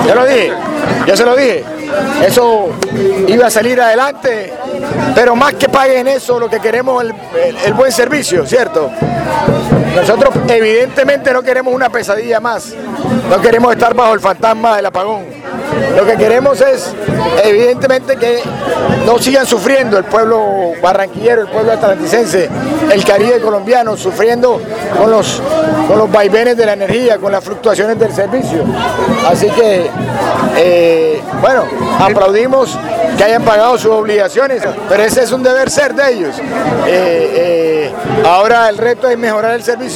Ya se lo dije. Eso iba a salir adelante, pero más que paguen eso, lo que queremos es el buen servicio, ¿cierto? Nosotros evidentemente no queremos una pesadilla más, no queremos estar bajo el fantasma del apagón. Lo que queremos es, evidentemente, que no sigan sufriendo el pueblo barranquillero, el pueblo atlanticense, el Caribe colombiano, sufriendo con los vaivenes de la energía, con las fluctuaciones del servicio. Así que, bueno, aplaudimos que hayan pagado sus obligaciones, pero ese es un deber ser de ellos. Ahora el reto es mejorar el servicio.